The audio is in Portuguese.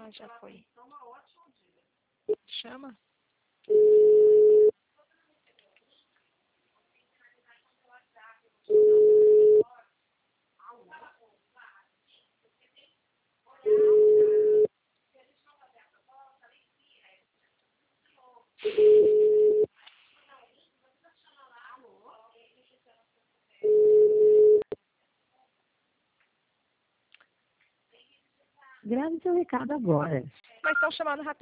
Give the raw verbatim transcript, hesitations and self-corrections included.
Ah, já foi. Chama. Grave seu recado agora. Mas estão chamando rapidinho.